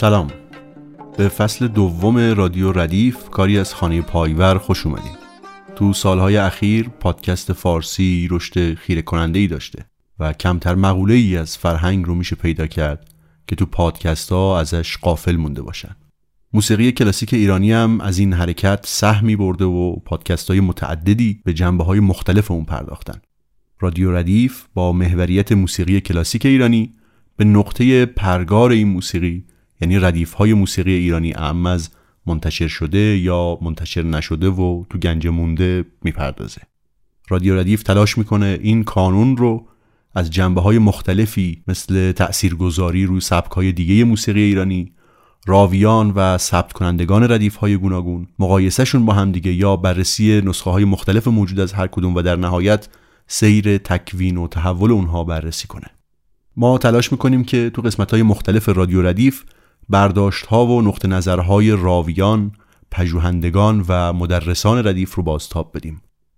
سلام، به فصل دوم رادیو ردیف کاری از خانه پایور خوش اومدید. تو سالهای اخیر پادکست فارسی رشد خیره کننده‌ای داشته و کمتر مقوله‌ای از فرهنگ رو میشه پیدا کرد که تو پادکست ها ازش غافل مونده باشن. موسیقی کلاسیک ایرانی هم از این حرکت سهمی برده و پادکست های متعددی به جنبه های مختلف اون پرداختن. رادیو ردیف با محوریت موسیقی کلاسیک ایرانی به نقطه پرگار این موسیقی، یعنی ردیف‌های موسیقی ایرانی اعم از منتشر شده یا منتشر نشده و تو گنج مونده میپردازه. رادیو ردیف تلاش میکنه این کانون رو از جنبه‌های مختلفی مثل تأثیرگذاری روی سبک‌های دیگه موسیقی ایرانی، راویان و ثبت کنندگان ردیف‌های گوناگون، مقایسه‌شون با هم دیگه یا بررسی نسخه‌های مختلف موجود از هر کدوم و در نهایت سیر تکوین و تحول اونها بررسی کنه. ما تلاش میکنیم که تو قسمت‌های مختلف رادیو ردیف برداشت‌ها و نقطه نظرهای راویان، پژوهندگان و مدرسان ردیف رو بازتاب بدیم.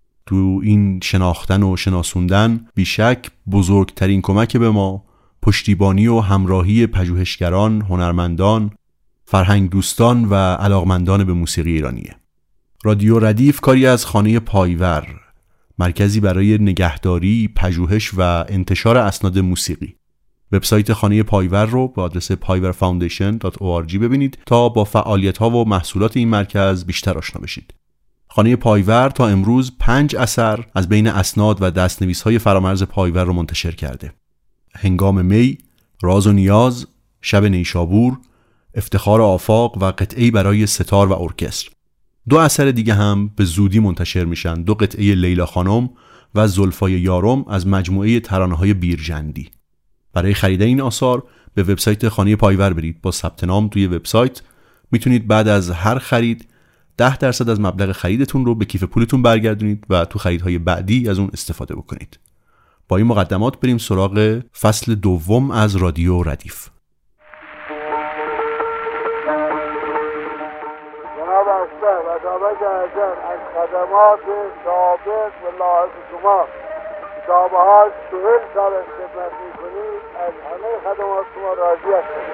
تو این شناختن و شناسوندن بیشک بزرگترین کمک به ما پشتیبانی و همراهی پژوهشگران، هنرمندان، فرهنگ دوستان و علاقمندان به موسیقی ایرانیه. رادیو ردیف کاری از خانه پایور، مرکزی برای نگهداری، پژوهش و انتشار اسناد موسیقی. وبسایت خانه پایور رو با آدرس payvarfoundation.org ببینید تا با فعالیت‌ها و محصولات این مرکز بیشتر آشنا بشید. خانه پایور تا امروز 5 اثر از بین اسناد و دست‌نویس‌های فرامرز پایور رو منتشر کرده. هنگام می، راز و نیاز، شب نیشابور، افتخار آفاق و قطعه‌ای برای ستار و ارکستر. 2 اثر دیگه هم به زودی منتشر میشن، 2 قطعه لیلا خانم و زلفای یارم از مجموعه ترانه‌های بیرجندی. برای خرید این آثار به وبسایت خانه پایور برید. با ثبت نام توی وبسایت میتونید بعد از هر خرید 10% از مبلغ خریدتون رو به کیف پولتون برگردونید و تو خریدهای بعدی از اون استفاده بکنید. با این مقدمات بریم سراغ فصل دوم از رادیو ردیف. جناب اشتر و دابق اعظم از خدمات سابق و لاحق شما کتابه ها 40 سال خدمت میکنید، از همه خدمات شما راضی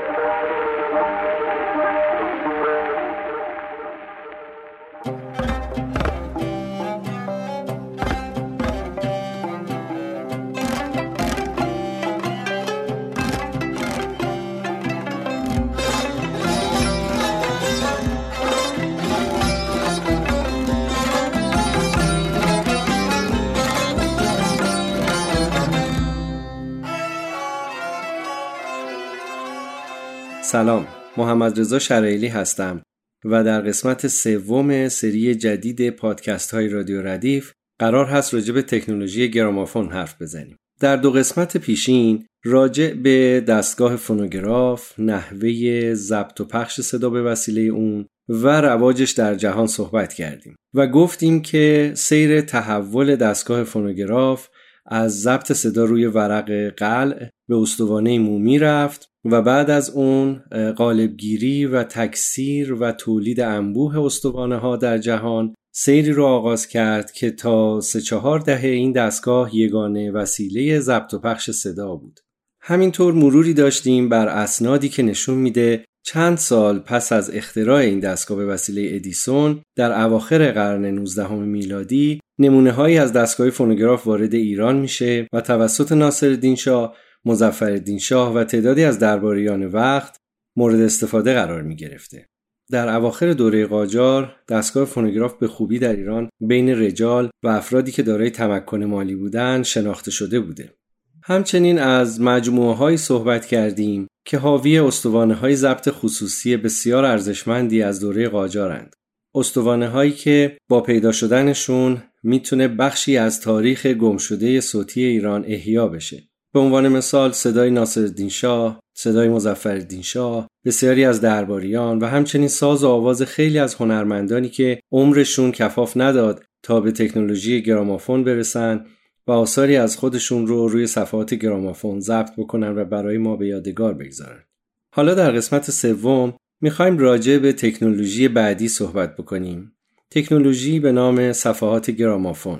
سلام، محمد رضا شرایلی هستم و در قسمت سوم سری جدید پادکست های رادیو ردیف قرار هست راجع به تکنولوژی گرامافون حرف بزنیم. در 2 قسمت پیشین راجع به دستگاه فونوگراف، نحوه ضبط و پخش صدا به وسیله اون و رواجش در جهان صحبت کردیم و گفتیم که سیر تحول دستگاه فونوگراف از ضبط صدا روی ورق قلع به استوانه مومی رفت و بعد از اون قالبگیری و تکثیر و تولید انبوه استوانه ها در جهان سیری رو آغاز کرد که تا 3-4 دهه این دستگاه یگانه وسیله ضبط و پخش صدا بود. همینطور مروری داشتیم بر اسنادی که نشون میده چند سال پس از اختراع این دستگاه به وسیله ادیسون در اواخر قرن 19 میلادی نمونه‌هایی از دستگاه فونوگراف وارد ایران میشه و توسط ناصرالدین شاه، مظفرالدین شاه و تعدادی از درباریان وقت مورد استفاده قرار می گرفته. در اواخر دوره قاجار دستگاه فونوگراف به خوبی در ایران بین رجال و افرادی که دارای تمکن مالی بودند شناخته شده بوده. همچنین از مجموعه‌هایی صحبت کردیم که حاوی استوانه‌های ضبط خصوصی بسیار ارزشمندی از دوره قاجارند. استوانه‌هایی که با پیدا شدنشون میتونه بخشی از تاریخ گمشده صوتی ایران احیا بشه. به عنوان مثال صدای ناصرالدین شاه، صدای مظفرالدین شاه، بسیاری از درباریان و همچنین ساز و آواز خیلی از هنرمندانی که عمرشون کفاف نداد تا به تکنولوژی گرامافون برسن و آثاری از خودشون رو روی صفحات گرامافون ضبط بکنن و برای ما به یادگار بگذارن. حالا در قسمت سوم میخوایم راجع به تکنولوژی بعدی صحبت بکنیم. تکنولوژی به نام صفحات گرامافون.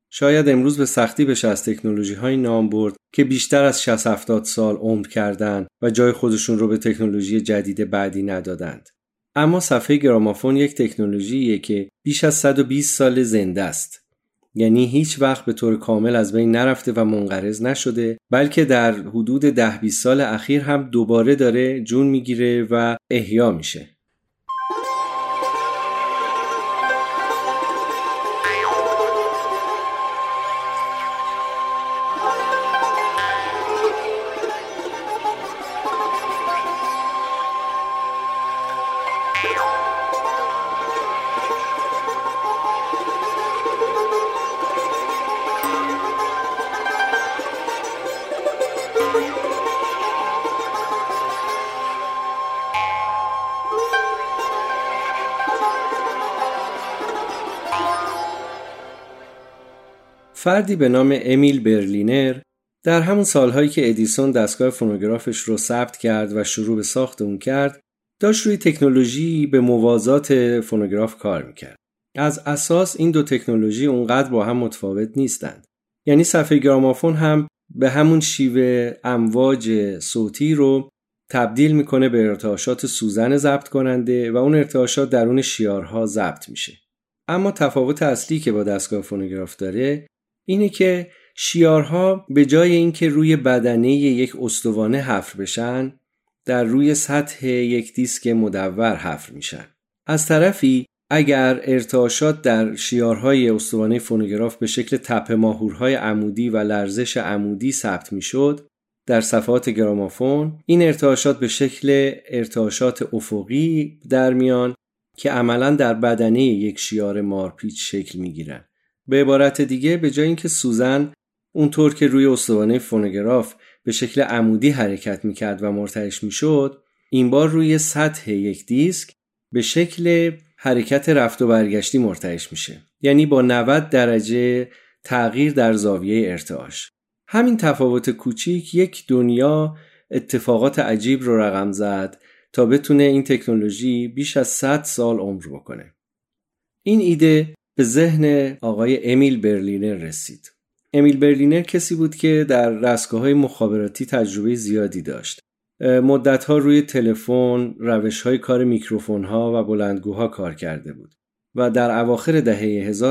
شاید امروز به سختی بشه از تکنولوژی‌های نام برد که بیشتر از 60-70 سال عمر کردند و جای خودشون رو به تکنولوژی جدید بعدی ندادند. اما صفحه گرامافون یک تکنولوژیه که بیش از 120 سال زنده است. یعنی هیچ وقت به طور کامل از بین نرفته و منقرض نشده، بلکه در حدود 10-20 سال اخیر هم دوباره داره جون میگیره و احیا میشه. فردی به نام امیل برلینر در همون سالهایی که ادیسون دستگاه فونوگرافش رو ثبت کرد و شروع به ساخت اون کرد، داشت روی تکنولوژی به موازات فونوگراف کار میکرد. از اساس این دو تکنولوژی اونقدر با هم متفاوت نیستند. یعنی صفحه گرامافون هم به همون شیوه امواج صوتی رو تبدیل میکنه به ارتعاشات سوزن ضبط کننده و اون ارتعاشات درون شیارها ضبط میشه. اما تفاوت اصلی که با دستگاه فونوگراف داره اینه که شیارها به جای اینکه روی بدنه یک استوانه حفر بشن، در روی سطح یک دیسک مدور حفر میشن. از طرفی اگر ارتعاشات در شیارهای استوانه فونوگراف به شکل تپه ماهورهای عمودی و لرزش عمودی ثبت میشد، در صفحات گرامافون این ارتعاشات به شکل ارتعاشات افقی در میان که عملاً در بدنه یک شیار مارپیچ شکل میگیرن. به عبارت دیگه به جای اینکه سوزن اونطور که روی استوانه فونوگراف به شکل عمودی حرکت میکرد و مرتعش میشد، این بار روی سطح یک دیسک به شکل حرکت رفت و برگشتی مرتعش میشه. یعنی با 90 درجه تغییر در زاویه ارتعاش. همین تفاوت کوچیک یک دنیا اتفاقات عجیب رو رقم زد تا بتونه این تکنولوژی بیش از 100 سال عمر بکنه. این ایده به ذهن آقای امیل برلینر رسید. امیل برلینر کسی بود که در رستگاه‌های مخابراتی تجربه زیادی داشت. مدت‌ها روی تلفن، روش‌های کار میکروفون‌ها و بلندگوها کار کرده بود و در اواخر دهه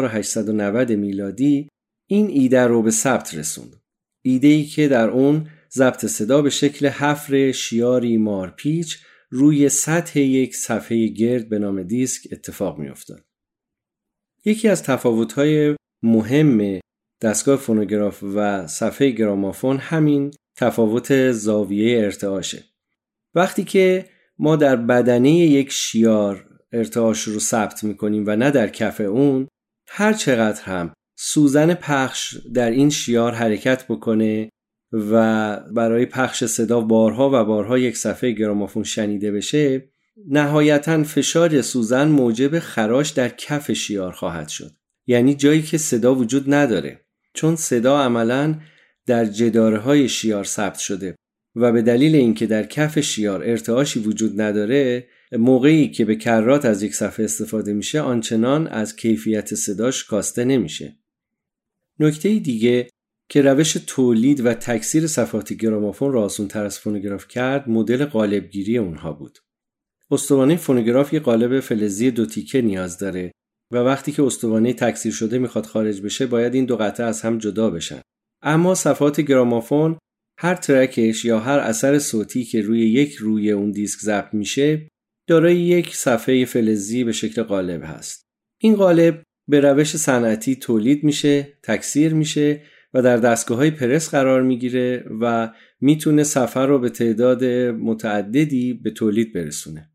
1890 میلادی این ایده رو به ثبت رسوند. ایده‌ای که در اون ضبط صدا به شکل حفر شیاری مارپیچ روی سطح یک صفحه گرد به نام دیسک اتفاق می‌افتاد. یکی از تفاوت‌های مهم دستگاه فونوگراف و صفحه گرامافون همین تفاوت زاویه ارتعاشه. وقتی که ما در بدنه یک شیار ارتعاش رو ثبت می‌کنیم و نه در کف اون، هر چقدر هم سوزن پخش در این شیار حرکت بکنه و برای پخش صدا بارها و بارها یک صفحه گرامافون شنیده بشه، نهایتاً فشار سوزن موجب خراش در کف شیار خواهد شد. یعنی جایی که صدا وجود نداره، چون صدا عملاً در جدارهای شیار ثبت شده و به دلیل اینکه در کف شیار ارتعاشی وجود نداره، موقعی که به کرات از یک صفحه استفاده میشه آنچنان از کیفیت صداش کاسته نمیشه. نکته دیگه که روش تولید و تکثیر صفحات گرامافون را آسان‌تر از فونوگراف کرد، مدل قالبگیری اونها بود. استوانه فونوگراف یک قالب فلزی 2 تیکه نیاز داره و وقتی که استوانه تکثیر شده میخواد خارج بشه باید این 2 قطعه از هم جدا بشن. اما صفحات گرامافون هر ترکش یا هر اثر صوتی که روی اون دیسک ضبط میشه دارای یک صفحه فلزی به شکل قالب هست. این قالب به روش صنعتی تولید میشه، تکثیر میشه و در دستگاه‌های پرس قرار میگیره و میتونه صفحه رو به تعداد متعددی به تولید برسونه.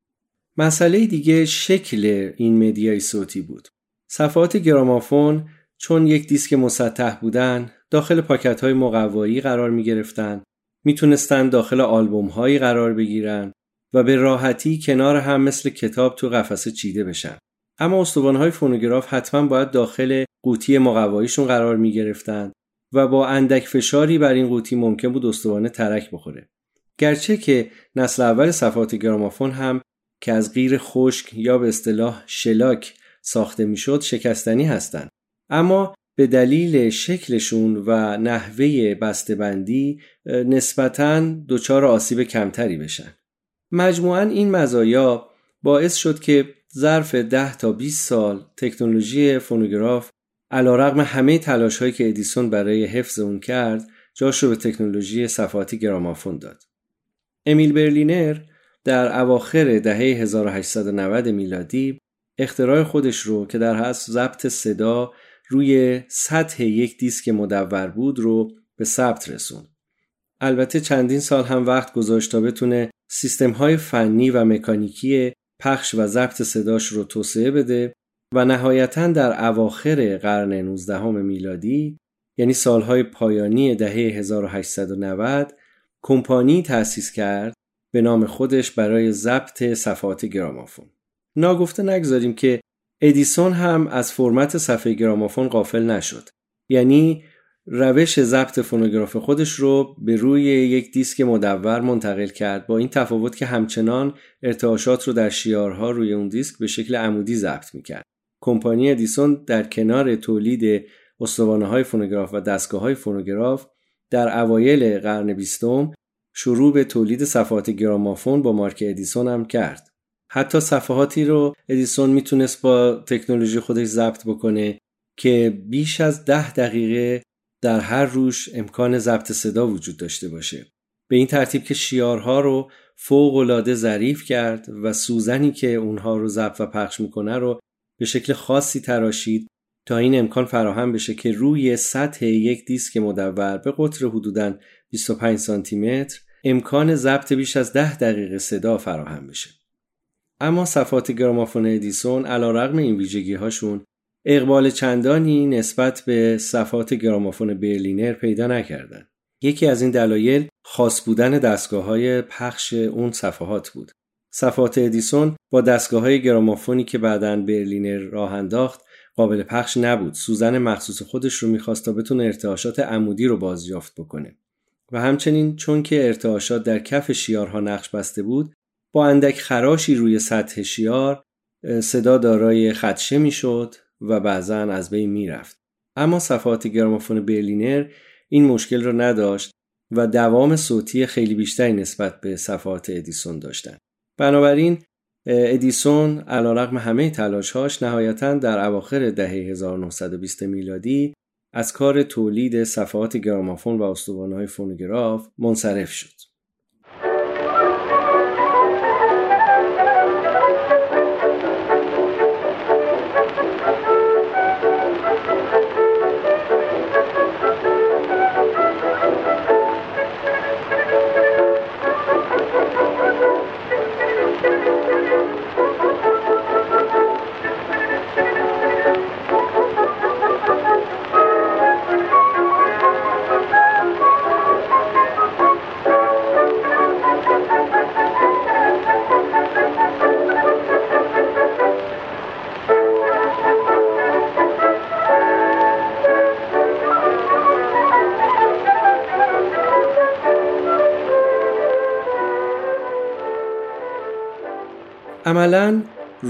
مسئله دیگه شکل این مدیای صوتی بود. صفحات گرامافون چون یک دیسک مسطح بودن، داخل پاکت‌های مقوایی قرار می‌گرفتن، میتونستن داخل آلبوم‌هایی قرار بگیرن و به راحتی کنار هم مثل کتاب تو قفسه چیده بشن. اما استوانه‌های فونوگراف حتما باید داخل قوطی مقواییشون قرار می‌گرفتن و با اندک فشاری بر این قوطی ممکن بود استوانه ترک بخوره. گرچه که نسل اول صفحات گرامافون هم که از قیر خشک یا به اصطلاح شلاک ساخته میشد شکستنی هستند، اما به دلیل شکلشون و نحوه بسته‌بندی نسبتاً دچار آسیب کمتری بشن. مجموعاً این مزایا باعث شد که ظرف 10 تا 20 سال تکنولوژی فونوگراف علیرغم همه تلاش‌هایی که ادیسون برای حفظ اون کرد، جاش رو به تکنولوژی صفحاتی گرامافون داد. امیل برلینر در اواخر دهه 1890 میلادی اختراع خودش رو که در اصل ضبط صدا روی سطح یک دیسک مدور بود رو به ثبت رسوند. البته چندین سال هم وقت گذاشت تا بتونه سیستم‌های فنی و مکانیکی پخش و ضبط صداش رو توسعه بده و نهایتاً در اواخر قرن 19 میلادی، یعنی سالهای پایانی دهه 1890، کمپانی تأسیس کرد به نام خودش برای ضبط صفحات گرامافون. ناگفته نگذاریم که ادیسون هم از فرمت صفحه گرامافون غافل نشد. یعنی روش ضبط فونوگراف خودش رو به روی یک دیسک مدور منتقل کرد، با این تفاوت که همچنان ارتعاشات رو در شیارها روی اون دیسک به شکل عمودی ضبط می‌کرد. کمپانی ادیسون در کنار تولید استوانه‌های فونوگراف و دستگاه‌های فونوگراف در اوایل قرن 20 شروع به تولید صفحات گرامافون با مارک ادیسون هم کرد. حتی صفحاتی رو ادیسون میتونست با تکنولوژی خودش ضبط بکنه که بیش از 10 دقیقه در هر روش امکان ضبط صدا وجود داشته باشه. به این ترتیب که شیارها رو فوق‌العاده ظریف کرد و سوزنی که اونها رو ضبط و پخش میکنه رو به شکل خاصی تراشید تا این امکان فراهم بشه که روی سطح یک دیسک مدور به قطر حدوداً 25 سانتی متر امکان ضبط بیش از 10 دقیقه صدا فراهم بشه. اما صفحات گرامافون ادیسون علیرغم این ویژگی‌هاشون اقبال چندانی نسبت به صفحات گرامافون برلینر پیدا نکردند. یکی از این دلایل خاص بودن دستگاه‌های پخش اون صفحات بود. صفحات ادیسون با دستگاه‌های گرامافونی که بعداً برلینر راه انداخت قابل پخش نبود. سوزن مخصوص خودش رو می‌خواست تا بتونه ارتعاشات عمودی رو بازیافت بکنه. و همچنین چون که ارتعاشات در کف شیارها نقش بسته بود، با اندک خراشی روی سطح شیار صدا دارای خدشه میشد و بعضاً از بین میرفت. اما صفحات گرامافون برلینر این مشکل را نداشت و دوام صوتی خیلی بیشتری نسبت به صفحات ادیسون داشتند. بنابراین ادیسون علیرغم همه تلاش‌هاش نهایتاً در اواخر دهه 1920 میلادی از کار تولید صفحات گرامافون و استوانه‌های فونوگراف منصرف شد. عملاً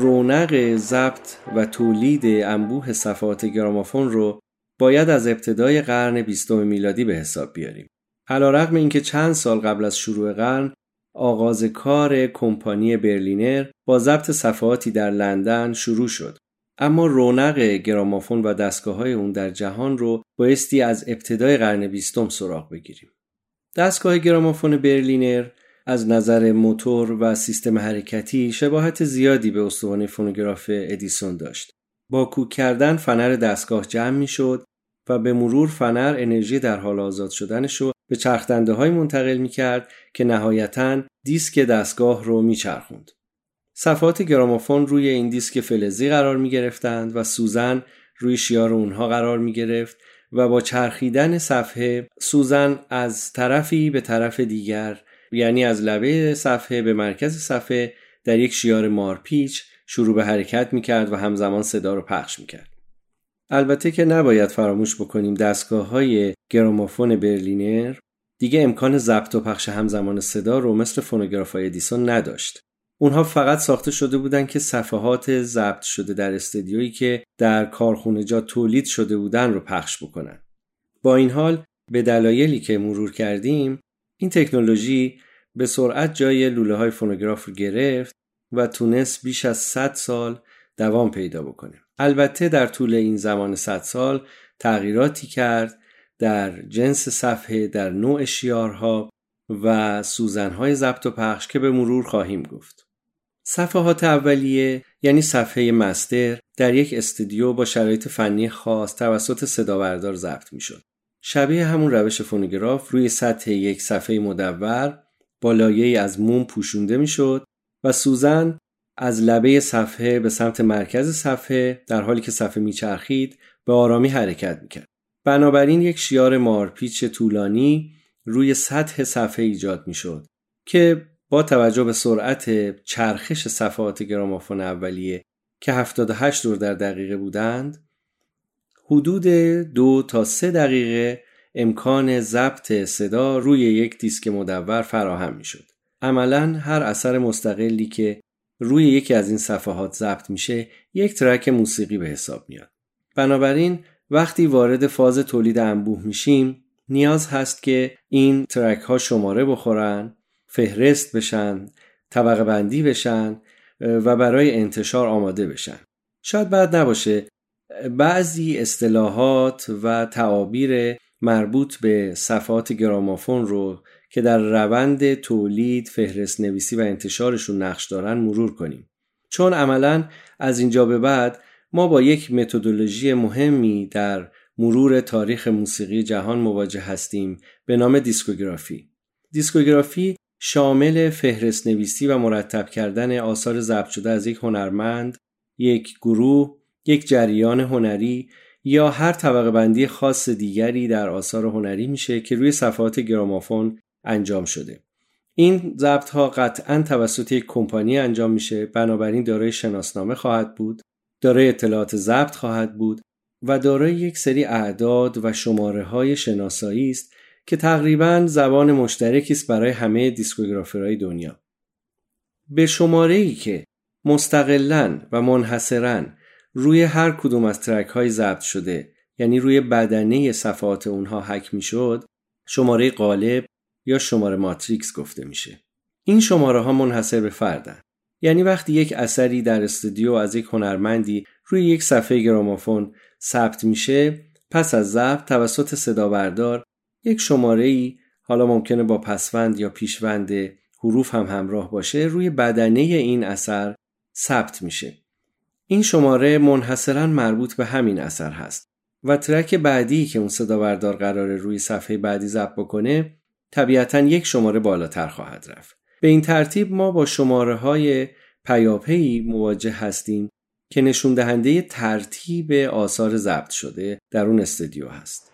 رونق ضبط و تولید انبوه صفحات گرامافون رو باید از ابتدای قرن 20 میلادی به حساب بیاریم. علیرغم اینکه چند سال قبل از شروع قرن آغاز کار کمپانی برلینر با ضبط صفحاتی در لندن شروع شد، اما رونق گرامافون و دستگاه‌های اون در جهان رو بایستی از ابتدای قرن 20 سراغ بگیریم. دستگاه گرامافون برلینر از نظر موتور و سیستم حرکتی شباهت زیادی به استوانه فونوگراف ادیسون داشت. با کوک کردن فنر دستگاه جمع می شد و به مرور فنر انرژی در حال آزاد شدنش رو به چرخدنده‌های منتقل می کرد که نهایتاً دیسک دستگاه رو می چرخوند. صفحات گرامافون روی این دیسک فلزی قرار می گرفتند و سوزن روی شیار اونها قرار می گرفت و با چرخیدن صفحه سوزن از طرفی به طرف دیگر، یعنی از لبه صفحه به مرکز صفحه، در یک شیار مارپیچ شروع به حرکت میکرد و همزمان صدا رو پخش میکرد. البته که نباید فراموش بکنیم دستگاه‌های گرامافون برلینر دیگه امکان ضبط و پخش همزمان صدا رو مثل فونوگراف‌های ادیسون نداشت. اونها فقط ساخته شده بودن که صفحات ضبط شده در استدیویی که در کارخونه‌جات تولید شده بودن رو پخش بکنن. با این حال به دلایلی که مرور کردیم این تکنولوژی به سرعت جای لوله‌های فونوگراف رو گرفت و تونست بیش از 100 سال دوام پیدا بکنه. البته در طول این زمان 100 سال تغییراتی کرد در جنس صفحه، در نوع شیارها و سوزن‌های ضبط و پخش که به مرور خواهیم گفت. صفحات اولیه یعنی صفحه مستر در یک استودیو با شرایط فنی خاص توسط صدابردار ضبط می‌شد. شبیه همون روش فونوگراف روی سطح یک صفحه مدور با لایه‌ای از موم پوشونده می‌شد و سوزن از لبه صفحه به سمت مرکز صفحه در حالی که صفحه میچرخید به آرامی حرکت می‌کرد. بنابراین یک شیار مارپیچ طولانی روی سطح صفحه ایجاد می‌شد که با توجه به سرعت چرخش صفحات گرامافون اولیه که 78 دور در دقیقه بودند، حدود 2 تا 3 دقیقه امکان ضبط صدا روی یک دیسک مدور فراهم می‌شد. عملاً هر اثر مستقلی که روی یکی از این صفحات ضبط میشه یک ترک موسیقی به حساب میاد. بنابراین وقتی وارد فاز تولید انبوه میشیم نیاز هست که این ترک ها شماره بخورن، فهرست بشن، طبقه بندی بشن و برای انتشار آماده بشن. شاید بد نباشه بعضی اصطلاحات و تعابیر مربوط به صفحات گرامافون رو که در روند تولید، فهرست نویسی و انتشارشون نقش دارن مرور کنیم. چون عملاً از اینجا به بعد ما با یک متدولوژی مهمی در مرور تاریخ موسیقی جهان مواجه هستیم به نام دیسکوگرافی. دیسکوگرافی شامل فهرست نویسی و مرتب کردن آثار ضبط شده از یک هنرمند، یک گروه، یک جریان هنری یا هر طبقه بندی خاص دیگری در آثار هنری میشه که روی صفحات گرامافون انجام شده. این ضبط‌ها قطعاً توسط یک کمپانی انجام میشه، بنابراین دارای شناسنامه خواهد بود، دارای اطلاعات ضبط خواهد بود و دارای یک سری اعداد و شماره‌های شناسایی است که تقریباً زبان مشترکی است برای همه دیسکوگرافرهای دنیا. به شماره‌ای که مستقلاً و منحصراً روی هر کدوم از ترک‌های ضبط شده، یعنی روی بدنه صفحات اونها حک میشد، شماره غالب یا شماره ماتریکس گفته میشه. این شماره ها منحصر به فردن. یعنی وقتی یک اثری در استودیو از یک هنرمندی روی یک صفحه گرامافون ثبت میشه، پس از ضبط توسط صدابردار یک شماره‌ای، حالا ممکنه با پسوند یا پیشوند حروف هم همراه باشه، روی بدنه این اثر ثبت میشه. این شماره منحصراً مربوط به همین اثر هست و ترک بعدی که اون صدابردار قراره روی صفحه بعدی ضبط بکنه طبیعتاً یک شماره بالاتر خواهد رفت. به این ترتیب ما با شماره‌های پیاپی مواجه هستیم که نشون دهنده ترتیب آثار ضبط شده در اون استودیو هست.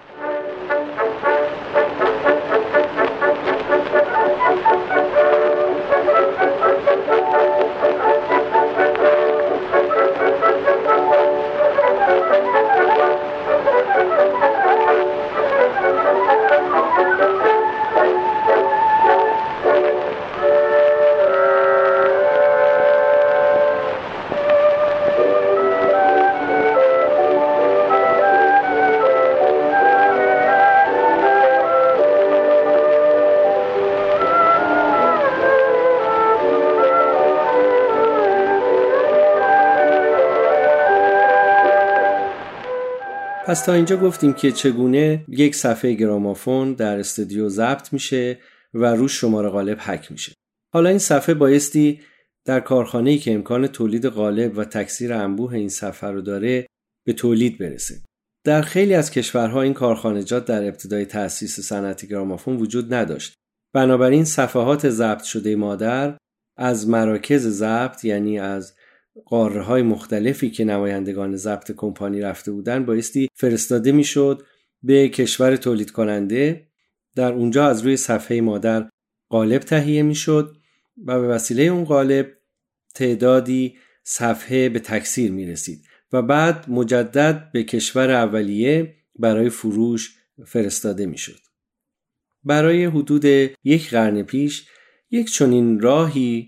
پس تا اینجا گفتیم که چگونه یک صفحه گرامافون در استودیو ضبط میشه و روش شماره غالب حک میشه. حالا این صفحه بایستی در کارخانه‌ای که امکان تولید غالب و تکثیر انبوه این صفحه رو داره به تولید برسه. در خیلی از کشورها این کارخانجات در ابتدای تأسیس صنعت گرامافون وجود نداشت. بنابراین صفحات ضبط شده مادر از مراکز ضبط، یعنی از قاره‌های مختلفی که نمایندگان ضبط کمپانی رفته بودن، بایستی فرستاده میشد به کشور تولید کننده. در اونجا از روی صفحه مادر قالب تهیه میشد و به وسیله اون قالب تعدادی صفحه به تکثیر میرسید و بعد مجدد به کشور اولیه برای فروش فرستاده میشد. برای حدود 1 قرن پیش یک چنین راهی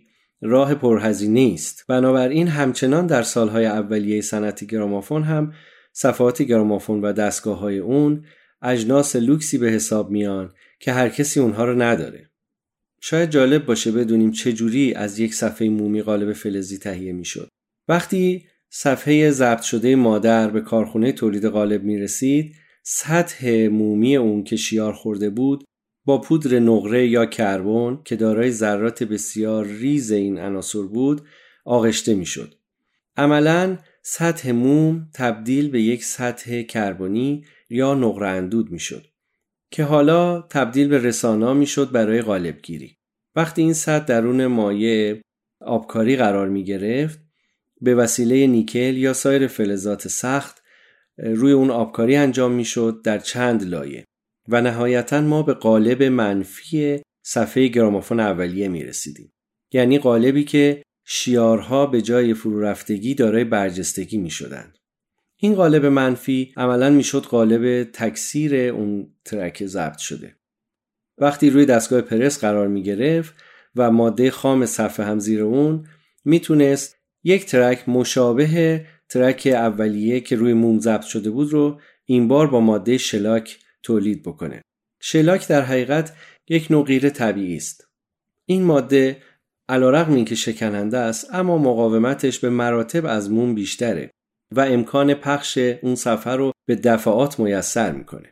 راه پرهزینه است. بنابراین همچنان در سالهای اولیه صنعت گرامافون هم صفحات گرامافون و دستگاه‌های اون اجناس لوکسی به حساب میان که هر کسی اونها رو نداره. شاید جالب باشه بدونیم چجوری از یک صفحه مومی قالب فلزی تهیه میشد. وقتی صفحه ضبط شده مادر به کارخونه تولید قالب میرسید، سطح مومی اون که شیار خورده بود با پودر نقره یا کربن که دارای ذرات بسیار ریز این عناصر بود آغشته میشد. عملاً سطح موم تبدیل به یک سطح کربنی یا نقره اندود میشد که حالا تبدیل به رسانا میشد برای قالبگیری. وقتی این سطح درون مایع آبکاری قرار می گرفت، به وسیله نیکل یا سایر فلزات سخت روی اون آبکاری انجام می شد در چند لایه و نهایتاً ما به قالب منفی صفحه گرامافون اولیه می رسیدیم. یعنی قالبی که شیارها به جای فرو رفتگی دارای برجستگی می شدند. این قالب منفی عملاً می شد قالب تکثیر اون ترک ضبط شده. وقتی روی دستگاه پرس قرار می گرفت و ماده خام صفحه هم زیر اون، می تونست یک ترک مشابه ترک اولیه که روی موم ضبط شده بود رو این بار با ماده شلاک تولید بکنه. شلاک در حقیقت یک نوع غیر طبیعی است. این ماده علیرغم اینکه شکننده است اما مقاومتش به مراتب از موم بیشتره و امکان پخش اون صفحه رو به دفعات میسر میکنه.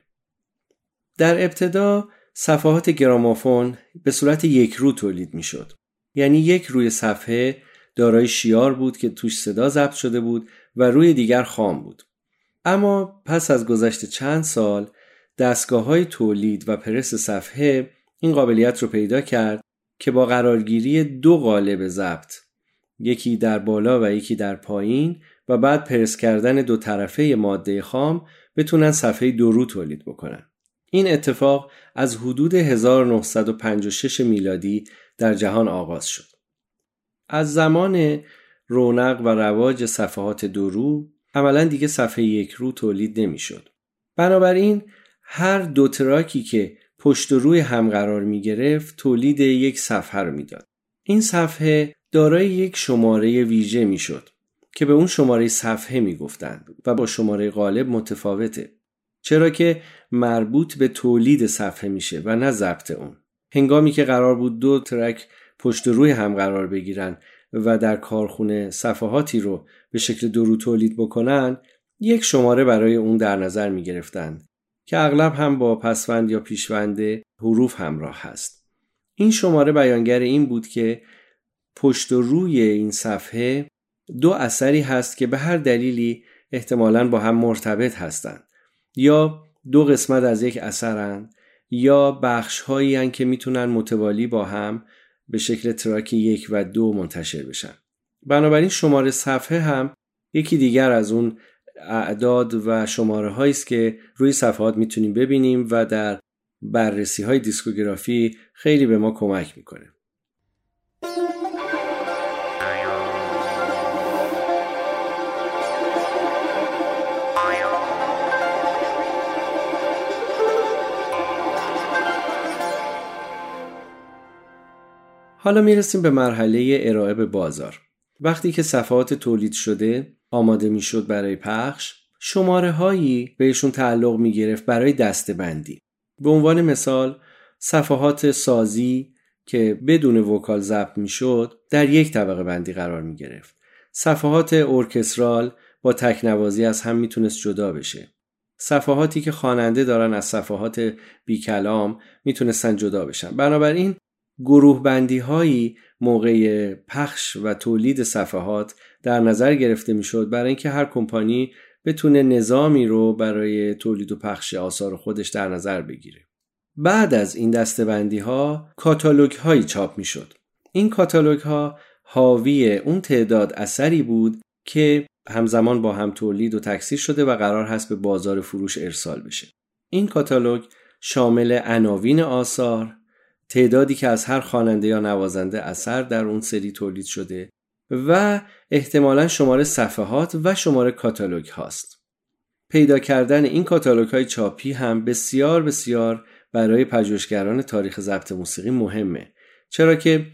در ابتدا صفحات گرامافون به صورت یک رو تولید میشد. یعنی یک روی صفحه دارای شیار بود که توش صدا ضبط شده بود و روی دیگر خام بود. اما پس از گذشت چند سال دستگاه‌های تولید و پرس صفحه این قابلیت رو پیدا کرد که با قرارگیری دو قالب ضبط، یکی در بالا و یکی در پایین و بعد پرس کردن دو طرفه ماده خام بتونن صفحه دو رو تولید بکنن. این اتفاق از حدود 1956 میلادی در جهان آغاز شد. از زمان رونق و رواج صفحات دو رو عملاً دیگه صفحه یک رو تولید نمی شد. بنابراین هر دو تراکی که پشت و روی هم قرار می گرفت تولید یک صفحه رو می داد. این صفحه دارای یک شماره ویژه می شد که به اون شماره صفحه می گفتند و با شماره قالب متفاوته، چرا که مربوط به تولید صفحه میشه و نه ضبط اون. هنگامی که قرار بود دو ترک پشت و روی هم قرار بگیرن و در کارخونه صفحاتی رو به شکل دو رو تولید بکنن، یک شماره برای اون در نظر می گرفتن که اغلب هم با پسوند یا پیشوند حروف همراه هست. این شماره بیانگر این بود که پشت و روی این صفحه دو اثری هست که به هر دلیلی احتمالاً با هم مرتبط هستند، یا دو قسمت از یک اثرند یا بخش هایی هستند که میتونن متوالی با هم به شکل تراک 1 و 2 منتشر بشن. بنابراین شماره صفحه هم یکی دیگر از اون اعداد و شماره هایی است که روی صفحات میتونیم ببینیم و در بررسی های دیسکوگرافی خیلی به ما کمک میکنه. حالا میرسیم به مرحله ارائه به بازار. وقتی که صفحات تولید شده آماده میشد برای پخش، شماره هایی بهشون تعلق میگرفت برای دسته‌بندی. به عنوان مثال صفحات سازی که بدون وکال ضبط میشد در یک طبقه بندی قرار میگرفت. صفحات ارکسترال با تکنوازی از هم میتونست جدا بشه. صفحاتی که خواننده دارن از صفحات بی کلام میتونستن جدا بشن. بنابراین گروه بندی هایی موقع پخش و تولید صفحات در نظر گرفته می شد برای اینکه هر کمپانی بتونه نظامی رو برای تولید و پخش آثار خودش در نظر بگیره. بعد از این دسته‌بندی ها کاتالوگ هایی چاپ می شد. این کاتالوگ ها حاوی اون تعداد اثری بود که همزمان با هم تولید و تکثیر شده و قرار هست به بازار فروش ارسال بشه. این کاتالوگ شامل عناوین آثار، تعدادی که از هر خواننده یا نوازنده اثر در اون سری تولید شده و احتمالاً شماره صفحات و شماره کاتالوگ هاست. پیدا کردن این کاتالوگ های چاپی هم بسیار برای پژوهشگران تاریخ ضبط موسیقی مهمه، چرا که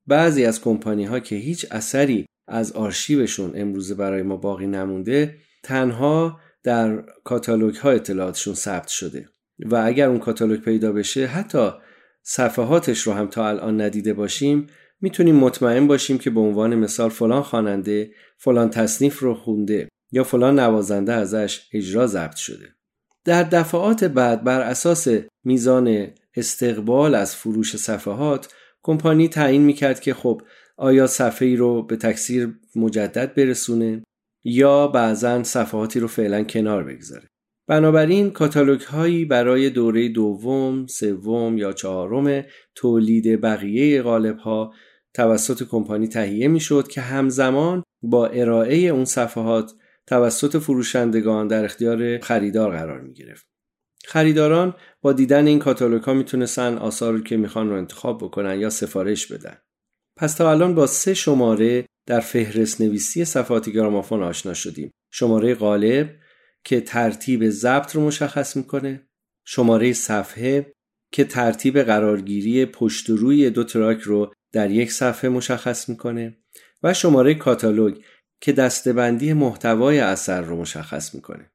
بعضی از کمپانی‌ها که هیچ اثری از آرشیوشون امروزه برای ما باقی نمونده، تنها در کاتالوگ‌ها اطلاعاتشون ثبت شده و اگر اون کاتالوگ پیدا بشه، حتی صفحاتش رو هم تا الان ندیده باشیم، میتونیم مطمئن باشیم که به عنوان مثال فلان خواننده فلان تصنیف رو خونده یا فلان نوازنده ازش اجرا ضبط شده. در دفعات بعد بر اساس میزان استقبال از فروش صفحات، کمپانی تعیین میکرد که خب آیا صفحه‌ای رو به تکثیر مجدد برسونه یا بعضاً صفحاتی رو فعلا کنار بگذاره. بنابراین کاتالوگ هایی برای دوره دوم، سوم یا چهارم تولید بقیه قالب ها توسط کمپانی تهیه میشد که همزمان با ارائه اون صفحات توسط فروشندگان در اختیار خریدار قرار می گرفت. خریداران با دیدن این کاتالوگ ها میتونستن آثاری که میخوان رو انتخاب بکنن یا سفارش بدن. پس تا الان با 3 شماره در فهرست نویسی صفحات گرامافون آشنا شدیم. شماره قالب که ترتیب ضبط رو مشخص میکنه، شماره صفحه که ترتیب قرارگیری پشت و روی 2 تراک رو در یک صفحه مشخص میکنه و شماره کاتالوگ که دسته‌بندی محتوای اثر رو مشخص میکنه.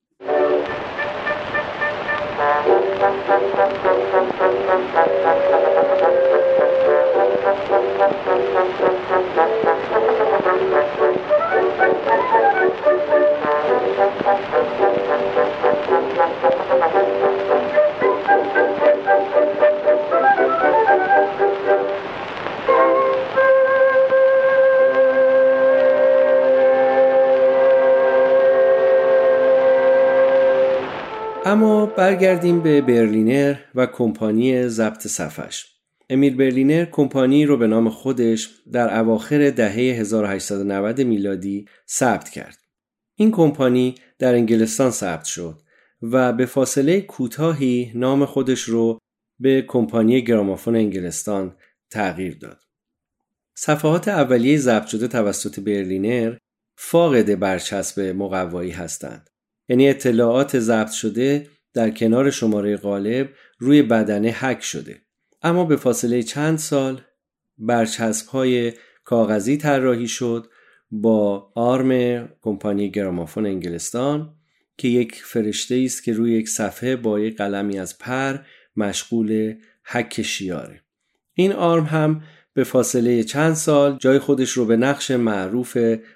اما برگردیم به برلینر و کمپانی ضبط صفحش. امیل برلینر کمپانی رو به نام خودش در اواخر دهه 1890 میلادی ثبت کرد. این کمپانی در انگلستان ثبت شد و به فاصله کوتاهی نام خودش رو به کمپانی گرامافون انگلستان تغییر داد. صفحات اولیه ضبط شده توسط برلینر فاقد برچسب مقوایی هستند. یعنی اطلاعات ضبط شده در کنار شماره قالب روی بدنه حک شده. اما به فاصله چند سال برچسب‌های کاغذی طراحی شد با آرم کمپانی گرامافون انگلستان که یک فرشته است که روی یک صفحه با یک قلمی از پر مشغول حک شیاره. این آرم هم به فاصله چند سال جای خودش رو به نقش معروف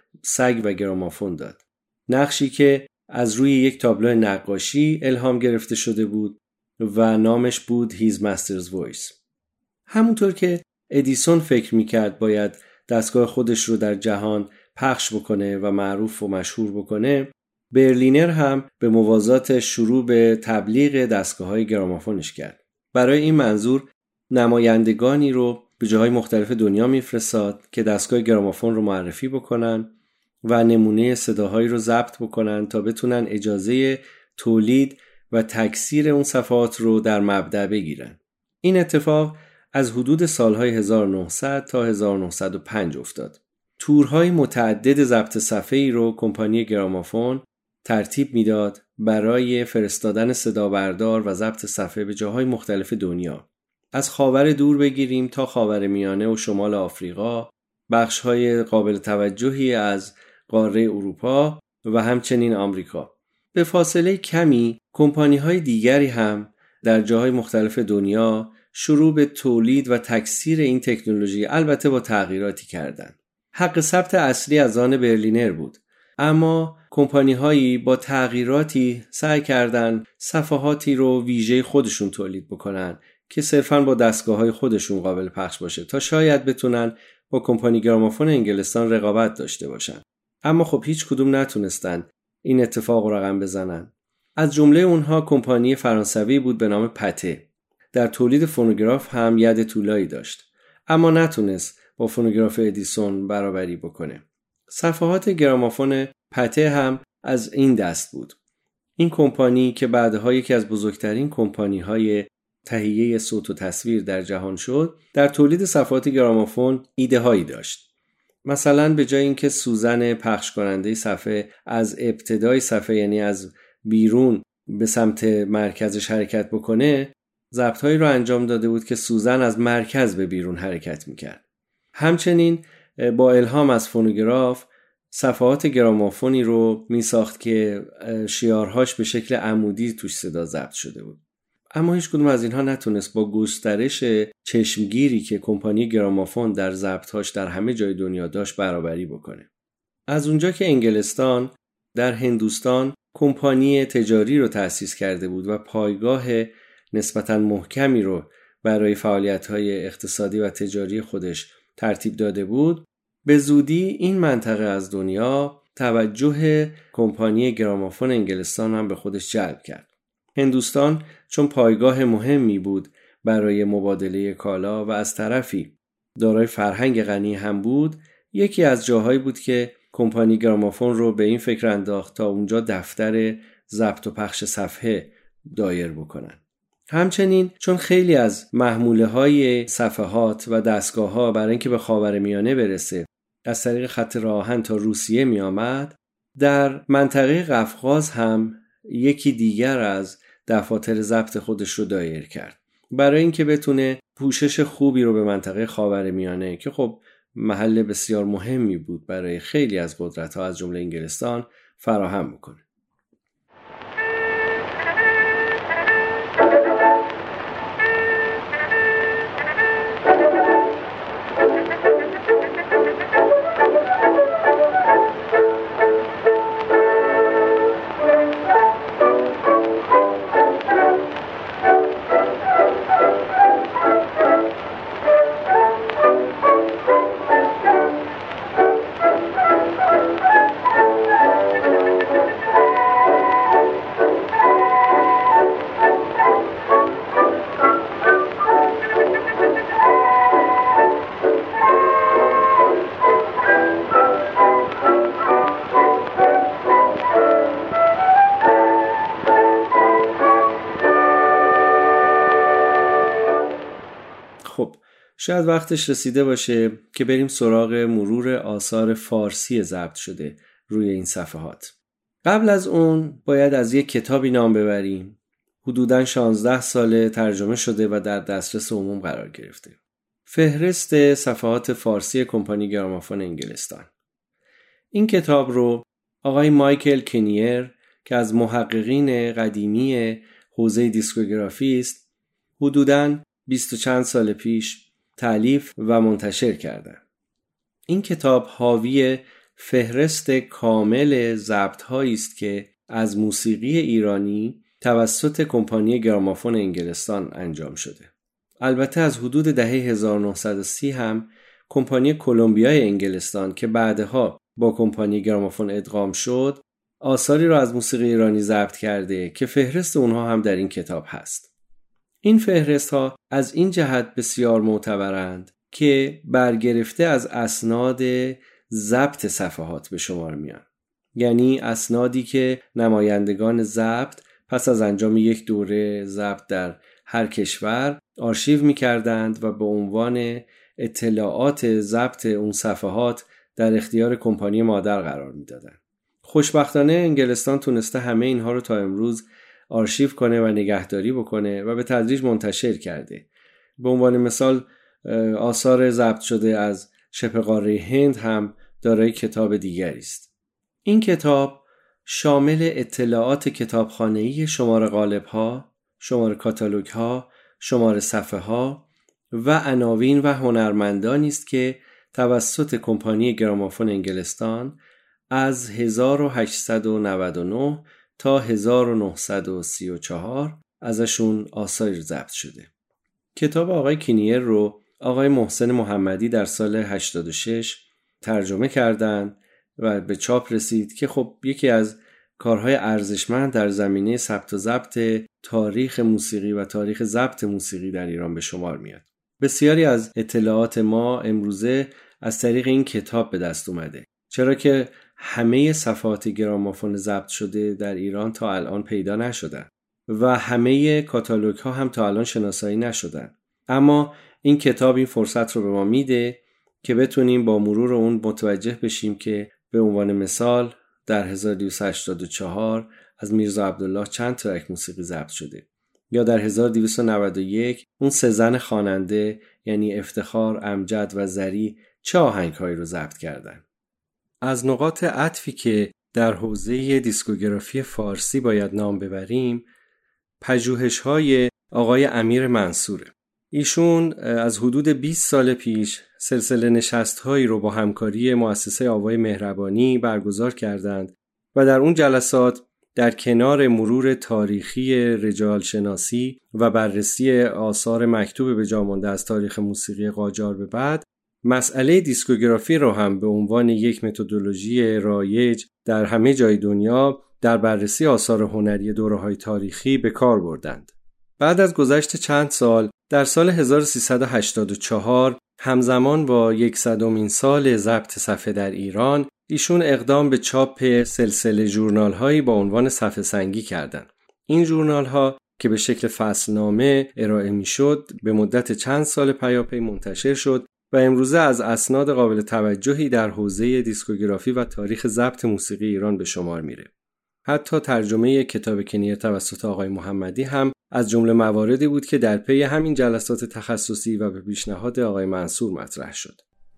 سگ و گرامافون داد. نقشی که از روی یک تابلو نقاشی الهام گرفته شده بود و نامش بود His Master's Voice. همونطور که ادیسون فکر میکرد باید دستگاه خودش رو در جهان پخش بکنه و معروف و مشهور بکنه، برلینر هم به موازات شروع به تبلیغ دستگاه‌های گرامافونش کرد. برای این منظور نمایندگانی رو به جاهای مختلف دنیا میفرستاد که دستگاه گرامافون رو معرفی بکنن و نمونه صداهایی رو ضبط بکنن تا بتونن اجازه تولید و تکثیر اون صفحات رو در مبدأ بگیرن. این اتفاق از حدود سالهای 1900 تا 1905 افتاد. تورهای متعدد ضبط صفحه‌ای رو کمپانی گرامافون ترتیب میداد برای فرستادن صدابردار و ضبط صفحه به جاهای مختلف دنیا. از خاور دور بگیریم تا خاورمیانه و شمال آفریقا، بخش‌های قابل توجهی از قاره اروپا و همچنین آمریکا. به فاصله کمی کمپانی‌های دیگری هم در جاهای مختلف دنیا شروع به تولید و تکثیر این تکنولوژی، البته با تغییراتی کردند. حق ثبت اصلی از آن برلینر بود، اما کمپانی‌هایی با تغییراتی سعی کردند صفحاتی رو ویژه خودشون تولید بکنن که صرفاً با دستگاه‌های خودشون قابل پخش باشه تا شاید بتونن با کمپانی گرامافون انگلستان رقابت داشته باشن. اما خب هیچ کدوم نتونستن این اتفاق رو رقم بزنن. از جمله اونها کمپانی فرانسوی بود به نام پته. در تولید فونوگراف هم ید طولایی داشت، اما نتونست با فونوگراف ادیسون برابری بکنه. صفحات گرامافون پته هم از این دست بود. این کمپانی که بعدها یکی از بزرگترین کمپانی‌های تهیه صوت و تصویر در جهان شد، در تولید صفحات گرامافون ایده هایی داشت. مثلا به جای اینکه سوزن پخش کننده صفحه از ابتدای صفحه، یعنی از بیرون به سمت مرکزش حرکت بکنه، ضبط‌هایی رو انجام داده بود که سوزن از مرکز به بیرون حرکت میکرد. همچنین با الهام از فونوگراف صفحات گرامافونی رو می ساخت که شیارهاش به شکل عمودی توش صدا ضبط شده بود. اما هیچ کدوم از اینها نتونست با گسترش چشمگیری که کمپانی گرامافون در ضبطهاش در همه جای دنیا داشت برابری بکنه. از اونجا که انگلستان در هندوستان کمپانی تجاری رو تأسیس کرده بود و پایگاه نسبتاً محکمی رو برای فعالیت‌های اقتصادی و تجاری خودش ترتیب داده بود، به زودی این منطقه از دنیا توجه کمپانی گرامافون انگلستان هم به خودش جلب کرد. هندوستان چون پایگاه مهمی بود برای مبادله کالا و از طرفی دارای فرهنگ غنی هم بود، یکی از جاهایی بود که کمپانی گرامافون رو به این فکر انداخت تا اونجا دفتر ضبط و پخش صفحه دایر بکنن. همچنین چون خیلی از محموله های صفحات و دستگاه ها برای اینکه به خاورمیانه برسه از طریق خط راه آهن تا روسیه می آمد، در منطقه قفقاز هم یکی دیگر از دفاتر ضبط خودش رو دایر کرد برای اینکه بتونه پوشش خوبی رو به منطقه خاورمیانه که خب محل بسیار مهمی بود برای خیلی از قدرت‌ها از جمله انگلستان فراهم بکنه. خب شاید وقتش رسیده باشه که بریم سراغ مرور آثار فارسی ضبط شده روی این صفحات. قبل از اون باید از یک کتابی نام ببریم. حدوداً 16 ساله ترجمه شده و در دسترس عموم قرار گرفته. فهرست صفحات فارسی کمپانی گرامافون انگلستان. این کتاب رو آقای مایکل کنیر که از محققین قدیمی حوزه دیسکوگرافی است، حدوداً 20 و چند سال پیش تألیف و منتشر کردن. این کتاب حاوی فهرست کامل ضبط‌هایی است که از موسیقی ایرانی توسط کمپانی گرامافون انگلستان انجام شده. البته از حدود دهه 1930 هم کمپانی کلمبیای انگلستان که بعدها با کمپانی گرامافون ادغام شد، آثاری را از موسیقی ایرانی ضبط کرده که فهرست اونها هم در این کتاب هست. این فهرست ها از این جهت بسیار معتبرند که برگرفته از اسناد ضبط صفحات به شمار میان. یعنی اسنادی که نمایندگان ضبط پس از انجام یک دوره ضبط در هر کشور آرشیو می‌کردند و به عنوان اطلاعات ضبط اون صفحات در اختیار کمپانی مادر قرار می‌دادند. خوشبختانه انگلستان تونسته همه اینها رو تا امروز آرشیو کنه و نگهداری بکنه و به تدریج منتشر کرده. به عنوان مثال آثار ضبط شده از شبه قاره هند هم دارای کتاب دیگری است. این کتاب شامل اطلاعات کتابخانه‌ای شماره قالب‌ها، شماره کاتالوگ‌ها، شماره صفحه‌ها و عناوین و هنرمندانی است که توسط کمپانی گرامافون انگلستان از 1899 تا 1934 ازشون آثاری ضبط شده. کتاب آقای کینیر رو آقای محسن محمدی در سال 86 ترجمه کردند و به چاپ رسید که خب یکی از کارهای ارزشمند در زمینه ثبت و ضبط تاریخ موسیقی و تاریخ ضبط موسیقی در ایران به شمار میاد. بسیاری از اطلاعات ما امروزه از طریق این کتاب به دست اومده، چرا که همه صفحات گرامافون ضبط شده در ایران تا الان پیدا نشدن و همه کاتالوگ ها هم تا الان شناسایی نشدن. اما این کتاب این فرصت رو به ما میده که بتونیم با مرور اون متوجه بشیم که به عنوان مثال در 1284 از میرزا عبدالله چند ترک موسیقی ضبط شده، یا در 1291 اون سه زن خواننده یعنی افتخار، امجد و زری چه آهنگ‌هایی رو ضبط کردن. از نقاط عطفی که در حوزه دیسکوگرافی فارسی باید نام ببریم، پژوهش‌های آقای امیر منصوره. ایشون از حدود 20 سال پیش سلسله نشست‌هایی رو با همکاری مؤسسه آوای مهربانی برگزار کردند و در اون جلسات در کنار مرور تاریخی رجال شناسی و بررسی آثار مکتوب به جا مانده از تاریخ موسیقی قاجار به بعد، مسئله دیسکوگرافی رو هم به عنوان یک متدولوژی رایج در همه جای دنیا در بررسی آثار هنری دوره‌های تاریخی به کار بردند. بعد از گذشت چند سال، در سال 1384 همزمان با 100مین سال ضبط صفحه در ایران، ایشون اقدام به چاپ سلسله ژورنال‌هایی با عنوان صفحه سنگی کردند. این ژورنال‌ها که به شکل فصلنامه ارائه می‌شد، به مدت چند سال پیاپی منتشر شد و امروزه از اسناد قابل توجهی در حوزه دیسکوگرافی و تاریخ ضبط موسیقی ایران به شمار میره. حتی ترجمه کتاب کنیه توسط آقای محمدی هم از جمله مواردی بود که در پی همین جلسات تخصصی و به پیشنهاد آقای منصور مطرح شد.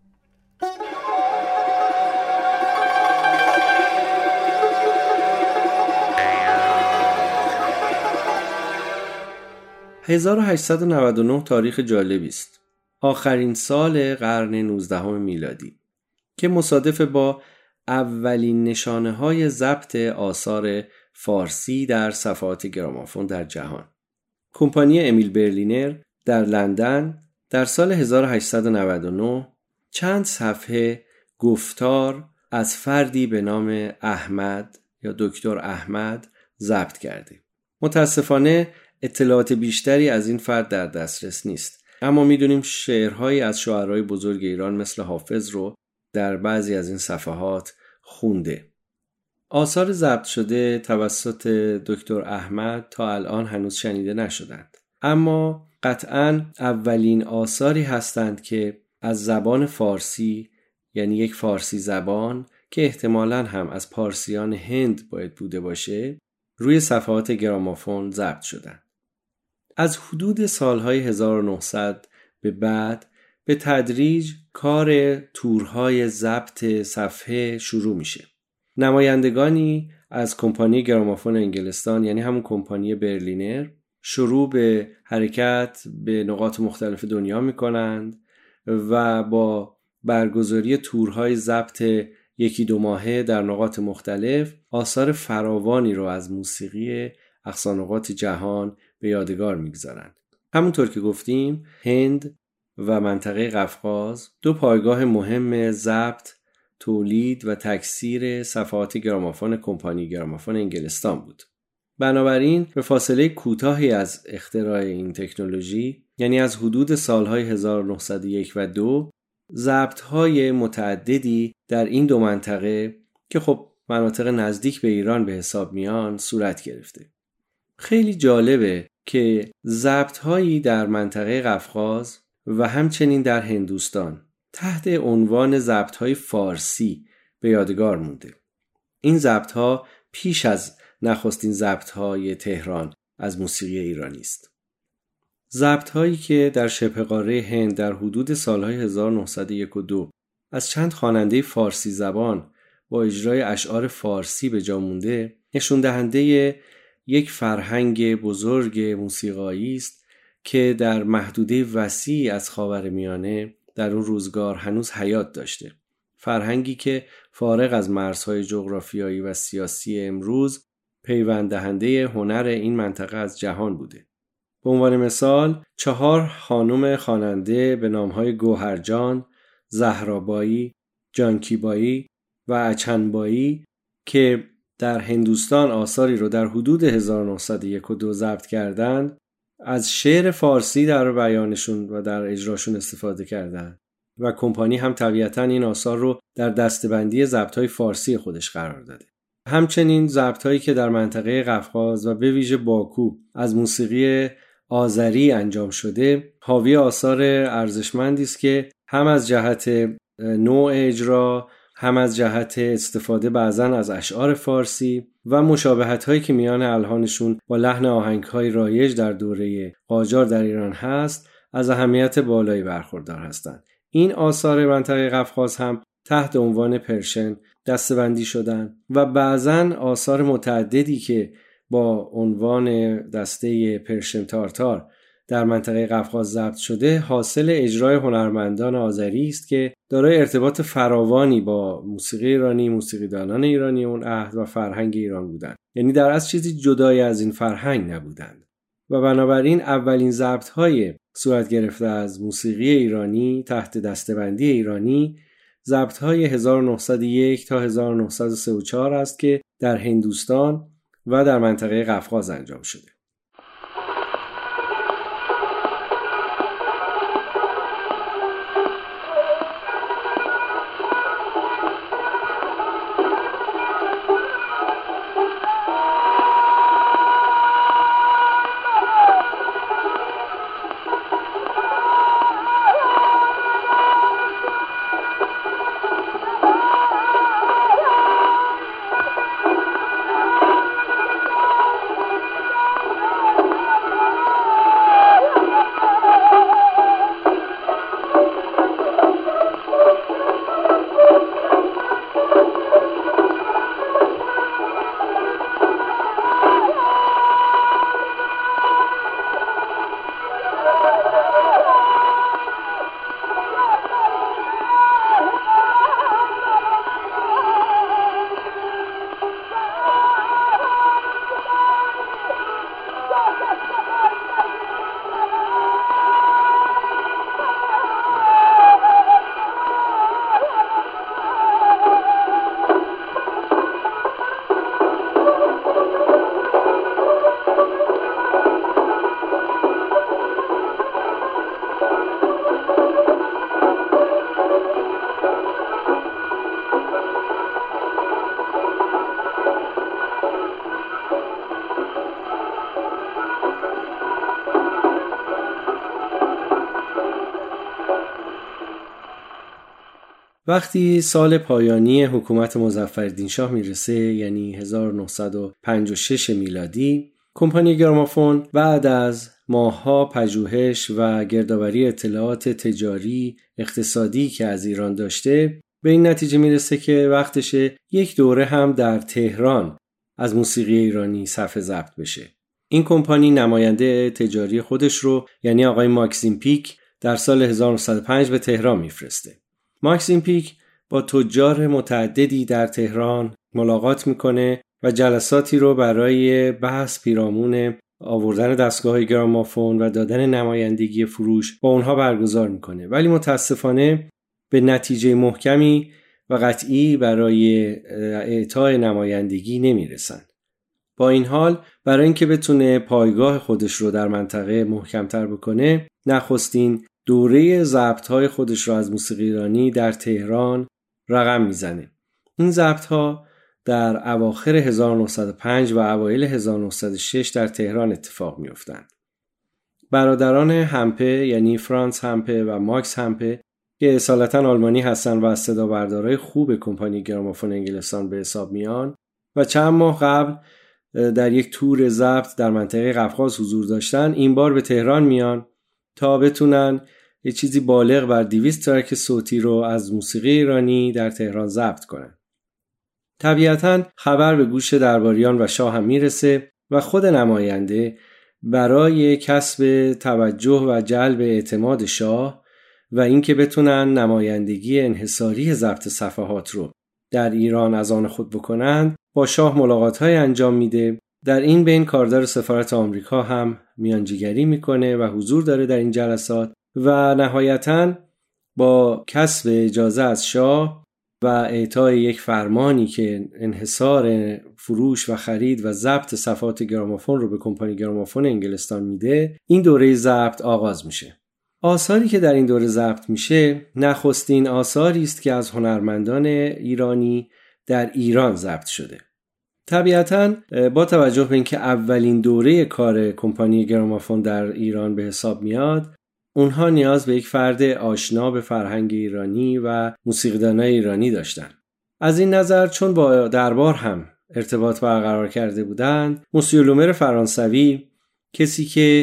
(1899) تاریخ جالبی است. آخرین سال قرن 19 میلادی که مصادف با اولین نشانه‌های ضبط آثار فارسی در صفحات گرامافون در جهان. کمپانی امیل برلینر در لندن در سال 1899 چند صفحه گفتار از فردی به نام احمد یا دکتر احمد ضبط کرده. متاسفانه اطلاعات بیشتری از این فرد در دسترس نیست، اما میدونیم شعرهایی از شاعرای بزرگ ایران مثل حافظ رو در بعضی از این صفحات خونده. آثار ضبط شده توسط دکتر احمد تا الان هنوز شنیده نشدند، اما قطعاً اولین آثاری هستند که از زبان فارسی، یعنی یک فارسی زبان که احتمالاً هم از پارسیان هند باید بوده باشه، روی صفحات گرامافون ضبط شدند. از حدود سالهای 1900 به بعد به تدریج کار تورهای ضبط صفحه شروع میشه. نمایندگانی از کمپانی گرامافون انگلستان، یعنی همون کمپانی برلینر، شروع به حرکت به نقاط مختلف دنیا میکنند و با برگزاری تورهای ضبط 1-2 ماهه در نقاط مختلف آثار فراوانی رو از موسیقی اقصانقاط جهان به یادگار میگذارند. همونطور که گفتیم، هند و منطقه قفقاز 2 پایگاه مهم ضبط، تولید و تکثیر صفحات گرامافون کمپانی گرامافون انگلستان بود. بنابراین به فاصله کوتاهی از اختراع این تکنولوژی، یعنی از حدود سالهای 1901 و 2، ضبط‌های متعددی در این 2 منطقه که خب مناطق نزدیک به ایران به حساب میان صورت گرفته. خیلی جالبه که ضبط‌هایی در منطقه قفقاز و همچنین در هندوستان تحت عنوان ضبط‌های فارسی به یادگار مونده. این ضبط‌ها پیش از نخستین ضبط‌های تهران از موسیقی ایرانی است. ضبط‌هایی که در شبه قاره هند در حدود سالهای 1901 و 2 از چند خواننده فارسی زبان با اجرای اشعار فارسی به جا مونده، نشون دهنده یک فرهنگ بزرگ موسیقایی است که در محدوده وسیع از خاورمیانه در اون روزگار هنوز حیات داشته. فرهنگی که فارغ از مرزهای جغرافیایی و سیاسی امروز پیوند دهنده هنر این منطقه از جهان بوده. به عنوان مثال 4 خانم خواننده به نامهای گوهرجان، زهرابایی، جانکیبایی و اچنبایی که در هندوستان آثاری رو در حدود 1901 و 2 ضبط کردند، از شعر فارسی در بیانشون و در اجراشون استفاده کردند و کمپانی هم طبیعتاً این آثار رو در دسته‌بندی ضبط‌های فارسی خودش قرار داده. همچنین ضبط‌هایی که در منطقه قفقاز و به ویژه باکو از موسیقی آذری انجام شده، حاوی آثار ارزشمندی است که هم از جهت نوع اجرا، هم از جهت استفاده بعضن از اشعار فارسی و مشابهت‌هایی که میان الحانشون با لحن آهنگ‌های رایج در دوره قاجار در ایران هست، از اهمیت بالایی برخوردار هستند. این آثار منطقه قفقاز هم تحت عنوان پرشن دسته‌بندی شدند و بعضاً آثار متعددی که با عنوان دسته پرشن تارتار در منطقه قفقاز ضبط شده حاصل اجرای هنرمندان آذری است که دارای ارتباط فراوانی با موسیقی ایرانی، موسیقیدانان ایرانی اون عهد و فرهنگ ایران بودند. یعنی در اصل چیزی جدای از این فرهنگ نبودند و بنابراین اولین ضبط‌های صورت گرفته از موسیقی ایرانی تحت دسته‌بندی ایرانی ضبط‌های 1901 تا 1934 است که در هندوستان و در منطقه قفقاز انجام شده. وقتی سال پایانی حکومت مظفرالدین شاه میرسه، یعنی 1956 میلادی، کمپانی گرامافون بعد از ماه‌ها پژوهش و گردآوری اطلاعات تجاری اقتصادی که از ایران داشته به این نتیجه میرسه که وقتشه یک دوره هم در تهران از موسیقی ایرانی صفحه ضبط بشه. این کمپانی نماینده تجاری خودش رو، یعنی آقای ماکسیم پیک، در سال 1905 به تهران میفرسته. ماکسیم پیک با تجار متعددی در تهران ملاقات میکنه و جلساتی رو برای بحث پیرامون آوردن دستگاه گرامافون و دادن نمایندگی فروش با اونها برگزار میکنه، ولی متاسفانه به نتیجه محکمی و قطعی برای اعطای نمایندگی نمیرسن. با این حال برای اینکه بتونه پایگاه خودش رو در منطقه محکمتر بکنه، نخستین دوره ضبط‌های خودش رو از موسیقی ایرانی در تهران رقم میزنه. این ضبط‌ها در اواخر 1905 و اوایل 1906 در تهران اتفاق می‌افتند. برادران همپه، یعنی فرانس همپه و ماکس همپه که اصالتاً آلمانی هستن و از صدابردارای خوب کمپانی گرامافون انگلستان به حساب میان و چند ماه قبل در یک تور ضبط در منطقه قفقاز حضور داشتن، این بار به تهران میان تا بتونن یه چیزی بالغ بر 200 ترک صوتی رو از موسیقی ایرانی در تهران ضبط کنن. طبیعتاً خبر به گوش درباریان و شاه هم میرسه و خود نماینده برای کسب توجه و جلب اعتماد شاه و اینکه بتونن نمایندگی انحصاری ضبط صفحات رو در ایران از آن خود بکنند، با شاه ملاقات‌های انجام میده. در این بین کاردار سفارت آمریکا هم میانجیگری میکنه و حضور داره در این جلسات و نهایتاً با کسب اجازه از شاه و اعطای یک فرمانی که انحصار فروش و خرید و ضبط صفحات گرامافون رو به کمپانی گرامافون انگلستان میده، این دوره ضبط آغاز میشه. آثاری که در این دوره ضبط میشه نخستین آثاری است که از هنرمندان ایرانی در ایران ضبط شده. طبیعتاً با توجه به اینکه اولین دوره کار کمپانی گرامافون در ایران به حساب میاد، اونها نیاز به یک فرد آشنا به فرهنگ ایرانی و موسیقیدانای ایرانی داشتن. از این نظر چون با دربار هم ارتباط برقرار کرده بودند، موسیو لومر فرانسوی، کسی که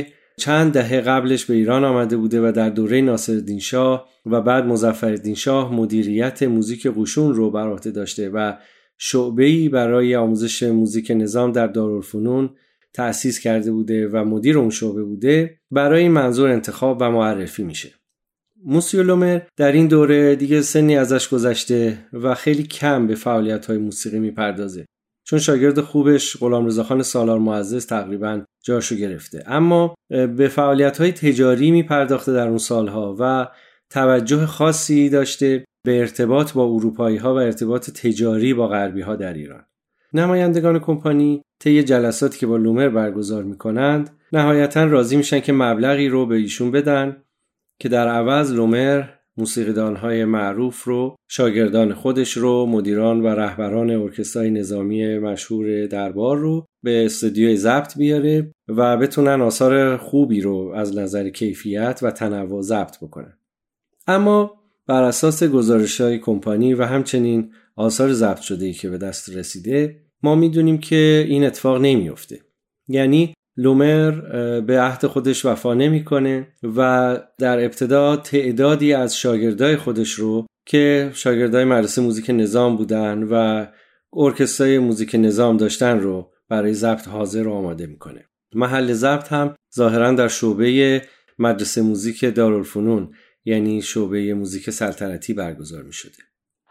چند دهه قبلش به ایران آمده بوده و در دوره ناصرالدین شاه و بعد مظفرالدین شاه مدیریت موزیک قشون رو بر عهده داشته و شعبه‌ای برای آموزش موزیک نظام در دارالفنون تأسیس کرده بوده و مدیر اون شعبه بوده، برای این منظور انتخاب و معرفی میشه. موسیو لومر در این دوره دیگه سنی ازش گذشته و خیلی کم به فعالیت‌های موسیقی میپردازه، چون شاگرد خوبش غلامرضاخان سالار معزز تقریباً جاشو گرفته، اما به فعالیت‌های تجاری میپرداخته در اون سالها و توجه خاصی داشته به ارتباط با اروپایی‌ها و ارتباط تجاری با غربی‌ها در ایران. نمایندگان کمپانی طی جلساتی که با لومر برگزار میکنند نهایتاً راضی میشن که مبلغی رو به ایشون بدن که در عوض لومر موسیقیدان‌های معروف رو، شاگردان خودش رو، مدیران و رهبران ارکسترهای نظامی مشهور دربار رو به استودیوی ضبط بیاره و بتونن آثار خوبی رو از نظر کیفیت و تنوع ضبط بکنن. اما بر اساس گزارش‌های کمپانی و همچنین آثار ضبط شده‌ای که به دست رسیده ما میدونیم که این اتفاق نمیفته. یعنی لومر به عهد خودش وفا نمیکنه و در ابتدا تعدادی از شاگردای خودش رو که شاگردای مدرسه موزیک نظام بودن و ارکسترای موزیک نظام داشتن رو برای ضبط حاضر و آماده میکنه. محل ضبط هم ظاهراً در شعبه مدرسه موزیک دارالفنون، یعنی شعبه موزیک سلطنتی برگزار می شده.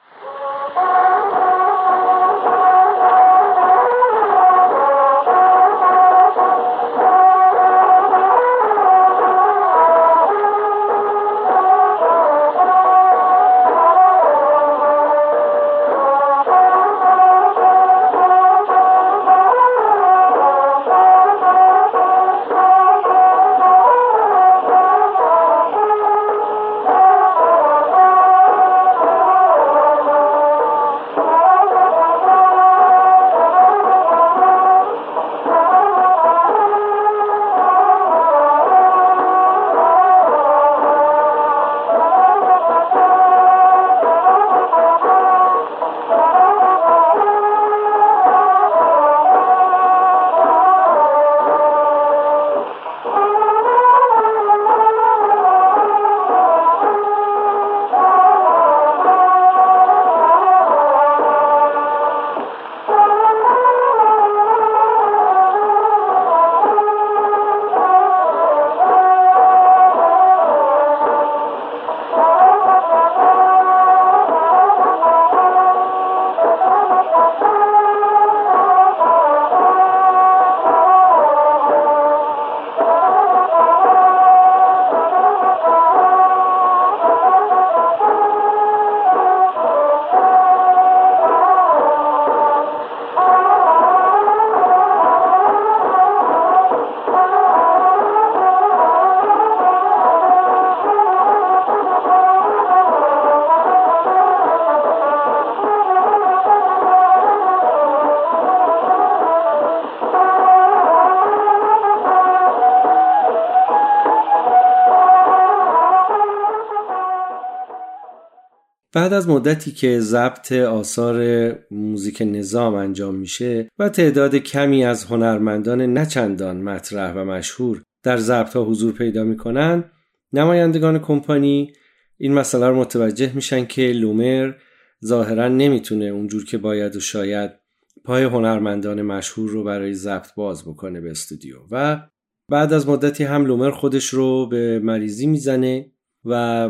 بعد از مدتی که ضبط آثار موزیک نظام انجام میشه و تعداد کمی از هنرمندان نچندان مطرح و مشهور در ضبط‌ها حضور پیدا میکنن، نمایندگان کمپانی این مسئله رو متوجه میشن که لومر ظاهراً نمیتونه اونجور که باید و شاید پای هنرمندان مشهور رو برای ضبط باز بکنه به استودیو و بعد از مدتی هم لومر خودش رو به مریضی میزنه و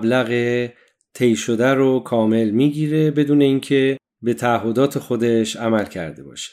مبلغ طی شده رو کامل میگیره بدون اینکه به تعهدات خودش عمل کرده باشه.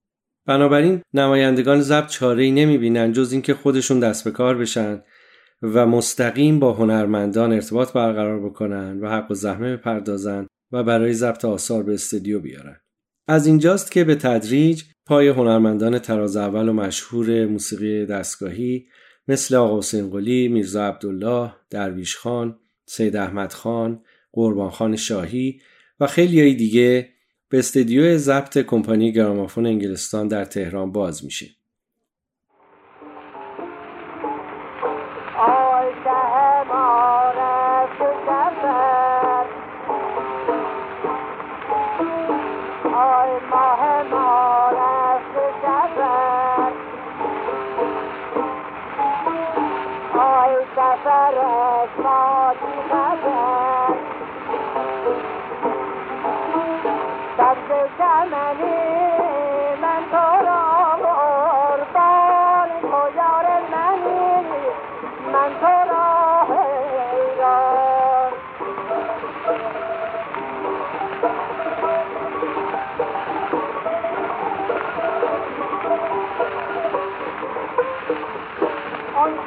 بنابراین نمایندگان ضبط چاره‌ای نمیبینن جز اینکه خودشون دست به کار بشن و مستقیم با هنرمندان ارتباط برقرار بکنن و حق و زحمه بپردازن و برای ضبط آثار به استودیو بیارن. از اینجاست که به تدریج پای هنرمندان طراز اول و مشهور موسیقی دستگاهی مثل آقا حسین قلی، میرزا عبدالله، درویش خان، سید احمد خان، قربان خان شاهی و خیلیای دیگه به استودیو ضبط کمپانی گرامافون انگلستان در تهران باز میشه.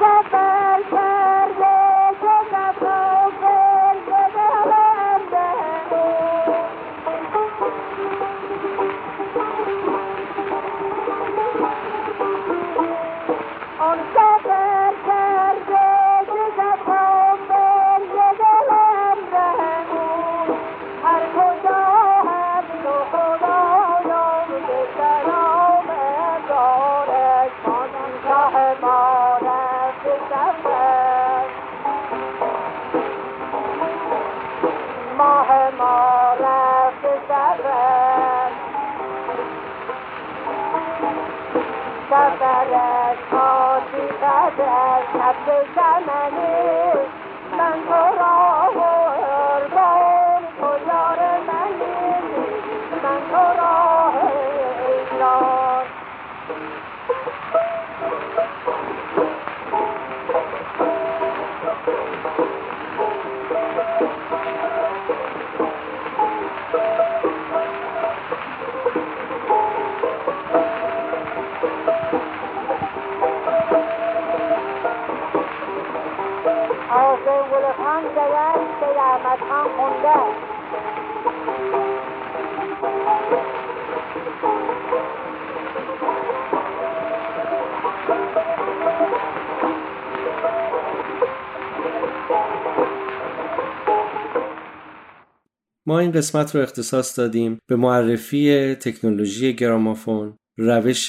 ما این قسمت رو اختصاص دادیم به معرفی تکنولوژی گرامافون، روش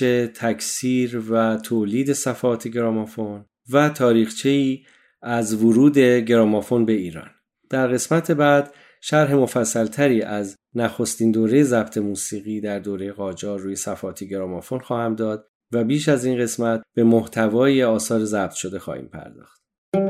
تکثیر و تولید صفحات گرامافون و تاریخچه‌ای از ورود گرامافون به ایران. در قسمت بعد شرح مفصلتری از نخستین دوره ضبط موسیقی در دوره قاجار روی صفحات گرامافون خواهم داد و بیش از این قسمت به محتوای آثار ضبط شده خواهیم پرداخت.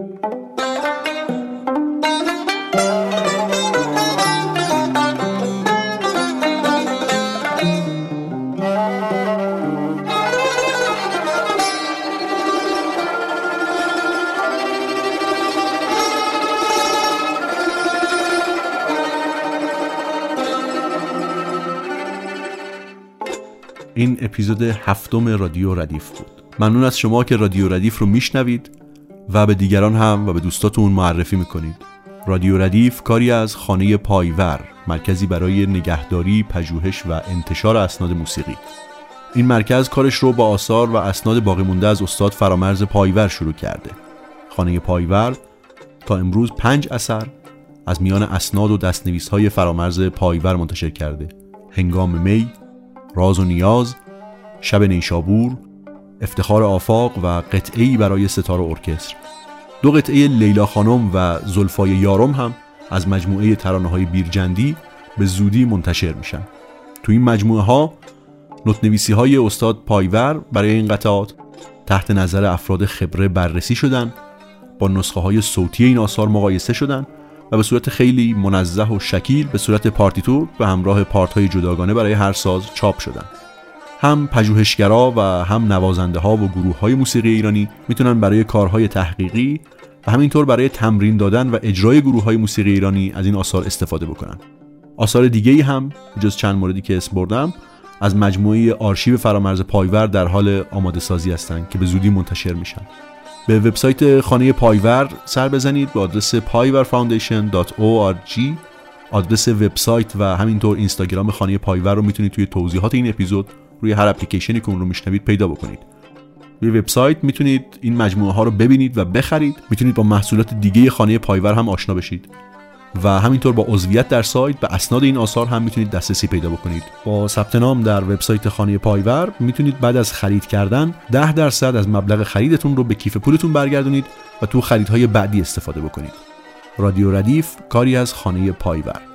این اپیزود 7 رادیو ردیف بود. ممنون از شما که رادیو ردیف رو میشنوید و به دیگران هم و به دوستاتون معرفی میکنید. رادیو ردیف کاری از خانه پایور، مرکزی برای نگهداری، پژوهش و انتشار اسناد موسیقی. این مرکز کارش رو با آثار و اسناد باقی مونده از استاد فرامرز پایور شروع کرده. خانه پایور تا امروز 5 اثر از میان اسناد و دستنویس‌های فرامرز پایور منتشر کرده: هنگام می، راز و نیاز، شب نیشابور، افتخار آفاق و قطعه‌ای برای ستار و ارکستر. 2 قطعه لیلا خانم و زلفای یارم هم از مجموعه ترانه‌های بیرجندی به زودی منتشر میشن. تو این مجموعه ها نوت‌نویسی‌های استاد پایور برای این قطعات تحت نظر افراد خبره بررسی شدن، با نسخه‌های صوتی این آثار مقایسه شدن و به صورت خیلی منزه و شکیل به صورت پارتیتور به همراه پارت‌های جداگانه برای هر ساز چاپ شدن. هم پژوهشگرا و هم نوازنده‌ها و گروه‌های موسیقی ایرانی میتونن برای کارهای تحقیقی و همینطور برای تمرین دادن و اجرای گروه‌های موسیقی ایرانی از این آثار استفاده بکنن. آثار دیگه‌ای هم جز چند موردی که اسم بردم از مجموعه آرشیو فرامرز پایور در حال آماده سازی هستند که به زودی منتشر میشن. به وبسایت خانه پایور سر بزنید به آدرس payvarfoundation.org. آدرس وبسایت و همینطور اینستاگرام خانه پایور رو میتونید توی توضیحات این اپیزود روی هر اپلیکیشنی که اون رو میشنوید پیدا بکنید. روی وبسایت میتونید این مجموعه ها رو ببینید و بخرید. میتونید با محصولات دیگه خانه پایور هم آشنا بشید و همینطور با عضویت در سایت به اسناد این آثار هم میتونید دسترسی پیدا بکنید. با ثبت نام در وبسایت خانه پایور میتونید بعد از خرید کردن 10% از مبلغ خریدتون رو به کیف پولتون برگردونید و تو خریدهای بعدی استفاده بکنید. رادیو ردیف کاری از خانه پایور.